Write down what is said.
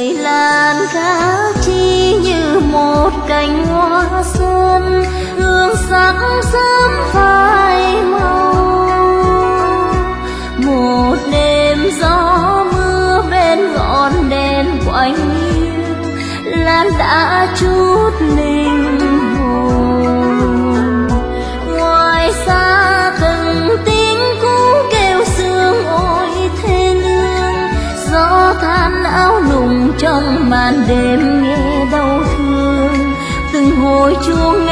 người làn khác chi như một cành hoa xuân, hương sắc sớm phai màu. Một đêm gió mưa bên ngọn đèn quạnh hiu, Lan đã chút linh hồn. Ngoài xa từng tiếng cú kêu sương ôi thê lương, gió than áo lùng trong màn đêm nghe đau thương. Từng hồi chuông